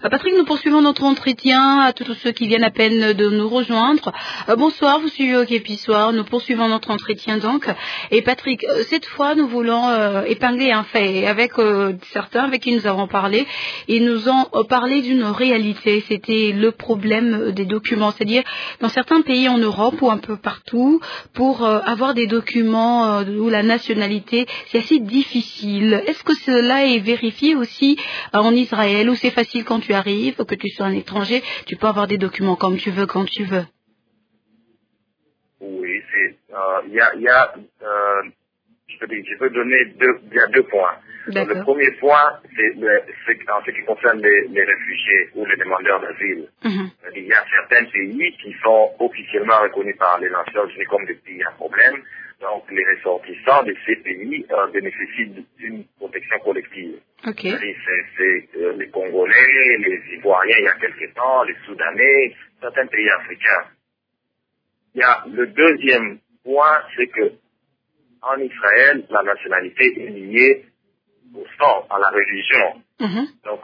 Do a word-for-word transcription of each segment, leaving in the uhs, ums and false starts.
Euh, Patrick, nous poursuivons notre entretien à tous ceux qui viennent à peine de nous rejoindre. Euh, bonsoir, vous suivez au Képi Soir. Nous poursuivons notre entretien donc. Et Patrick, euh, cette fois, nous voulons euh, épingler un fait. Et avec euh, certains avec qui nous avons parlé, ils nous ont euh, parlé d'une réalité. C'était le problème des documents. C'est-à-dire, dans certains pays en Europe ou un peu partout, pour euh, avoir des documents euh, ou la nationalité, c'est assez difficile. Est-ce que cela est vérifié aussi euh, en Israël, où c'est facile quand tu arrives, que tu sois un étranger, tu peux avoir des documents comme tu veux, quand tu veux? Oui, c'est, euh, il y a, il y a, euh, je peux dire, je peux donner deux, il y a deux points. Donc, le premier point, c'est, le, c'est en ce qui concerne les, les réfugiés ou les demandeurs d'asile. Mm-hmm. Il y a certains pays qui sont officiellement reconnus par les Nations Unies comme des pays à problème. Donc, les ressortissants de ces pays euh, bénéficient d'une protection collective. Okay. C'est, c'est euh, les Congolais, les Ivoiriens il y a quelque temps, les Soudanais, certains pays africains. Il y a le deuxième point, c'est que en Israël, la nationalité est liée au sang, à la religion. Mm-hmm. Donc,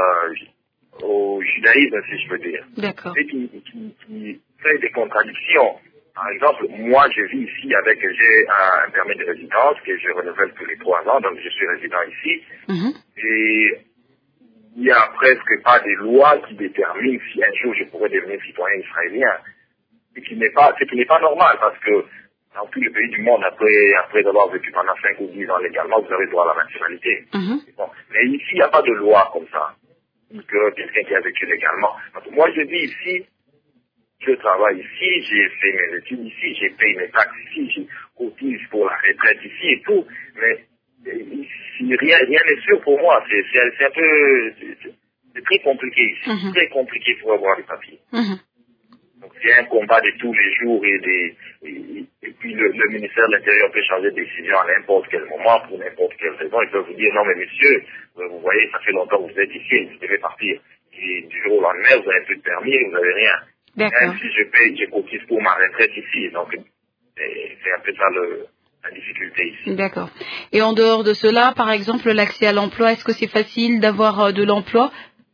euh, au judaïsme, si je peux dire. D'accord. Et qui, qui, qui fait des contradictions. Par exemple, moi, je vis ici avec, j'ai un permis de résidence que je renouvelle tous les trois ans, donc je suis résident ici. Mm-hmm. Et il n'y a presque pas de loi qui détermine si un jour je pourrais devenir citoyen israélien. Ce qui n'est pas, ce qui n'est pas normal, parce que dans tous les pays du monde, après, après avoir vécu pendant cinq ou dix ans légalement, vous avez droit à la nationalité. Mm-hmm. Bon. Mais ici, il n'y a pas de loi comme ça. Que quelqu'un qui a vécu légalement. Donc, moi, je vis ici. Je travaille ici, j'ai fait mes études ici, j'ai payé mes taxes ici, j'ai cotise pour la retraite ici et tout, mais ici, rien, rien n'est sûr pour moi. C'est, c'est, c'est un peu, c'est, c'est très compliqué ici, mm-hmm. très compliqué pour avoir des papiers. Mm-hmm. Donc c'est un combat de tous les jours et des, et, et puis le, le ministère de l'Intérieur peut changer de décision à n'importe quel moment pour n'importe quelle raison. Ils peuvent vous dire non mais monsieur, vous voyez, ça fait longtemps que vous êtes ici, vous devez partir. Et du jour au lendemain, vous n'avez plus de permis, vous n'avez rien. D'accord. Même si je paye, je cotise pour ma retraite ici. Donc, c'est, c'est un peu ça le, la difficulté ici. D'accord. Et en dehors de cela, par exemple, l'accès à l'emploi, est-ce que c'est facile d'avoir euh, de l'emploi?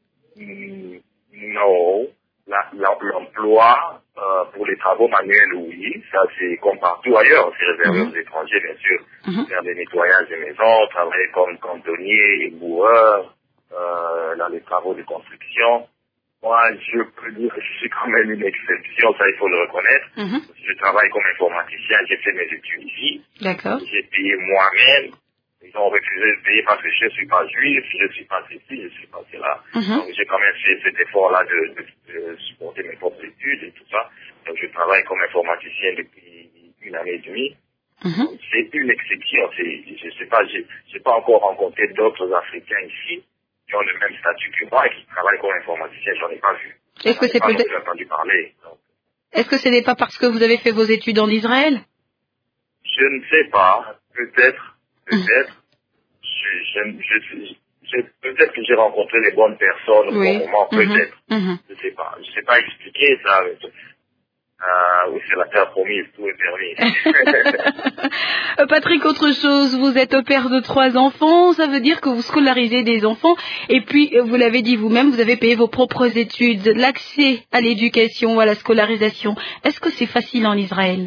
mmh, Non. La, la, l'emploi, euh, pour les travaux manuels, oui. Ça, c'est comme partout ailleurs. C'est réservé mmh. aux étrangers, bien sûr. Mmh. Faire des nettoyages de maisons, travailler comme cantonnier, éboueur, euh, dans les travaux de construction. Moi, je peux dire que je suis quand même une exception, ça il faut le reconnaître. Mm-hmm. Je travaille comme informaticien, j'ai fait mes études ici. D'accord. J'ai payé moi-même. Ils ont refusé de payer parce que je ne suis pas juif, je ne suis pas ceci, je ne suis pas cela. Mm-hmm. Donc j'ai quand même fait cet effort-là de, de, de supporter mes propres études et tout ça. Donc je travaille comme informaticien depuis une année et demie. Mm-hmm. C'est une exception. C'est, je ne sais pas, je n'ai pas encore rencontré d'autres Africains ici qui ont le même statut que moi et qui travaillent comme informaticien, j'en ai pas vu. Est-ce que c'est pas peut-être... entendu parler. Donc. Est-ce que ce n'est pas parce que vous avez fait vos études en Israël? Je ne sais pas. Peut-être. Peut-être. Mmh. Je, je, je, je, peut-être que j'ai rencontré les bonnes personnes au oui. bon moment. Peut-être. Mmh. Je ne sais pas. Je ne sais pas expliquer ça. Ah oui, c'est la terre promise, tout est permis. Patrick, autre chose, vous êtes père de trois enfants, ça veut dire que vous scolarisez des enfants, et puis, vous l'avez dit vous-même, vous avez payé vos propres études, l'accès à l'éducation, à la scolarisation. Est-ce que c'est facile en Israël?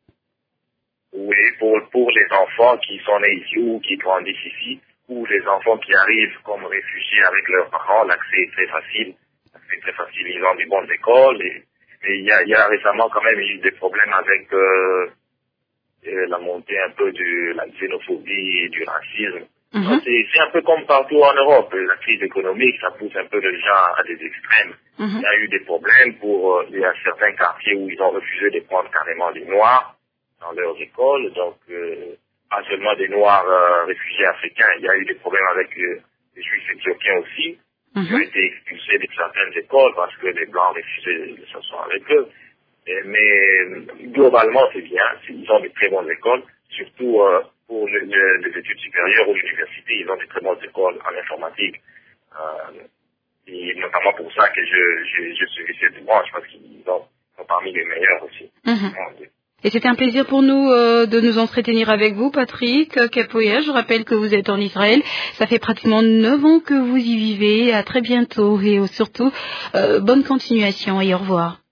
Oui, pour, pour les enfants qui sont nés ici ou qui grandissent ici, ou les enfants qui arrivent comme réfugiés avec leurs parents, l'accès est très facile. L'accès est très facile, ils ont des bonnes écoles, et Et il y a, il y a récemment quand même eu des problèmes avec euh, la montée un peu de la xénophobie et du racisme. Mm-hmm. C'est, c'est un peu comme partout en Europe. La crise économique, ça pousse un peu les gens à des extrêmes. Mm-hmm. Il y a eu des problèmes pour, euh, il y a certains quartiers où ils ont refusé de prendre carrément des Noirs dans leurs écoles. Donc, euh, pas seulement des Noirs euh, réfugiés africains, il y a eu des problèmes avec euh, les Juifs éthiopiens aussi. Ils ont été expulsés de certaines écoles parce que les Blancs refusaient de s'asseoir avec eux. Et, mais globalement, c'est bien. Ils ont de très bonnes écoles, surtout euh, pour les, les, les études supérieures ou l'université. Ils ont de très bonnes écoles en informatique. Euh, et notamment pour ça que je, je, je suis cette branche, parce qu'ils ont, sont parmi les meilleurs aussi. Mm-hmm. Et c'était un plaisir pour nous euh, de nous entretenir avec vous, Patrick Kapoya. Je rappelle que vous êtes en Israël. Ça fait pratiquement neuf ans que vous y vivez. À très bientôt et surtout, euh, bonne continuation et au revoir.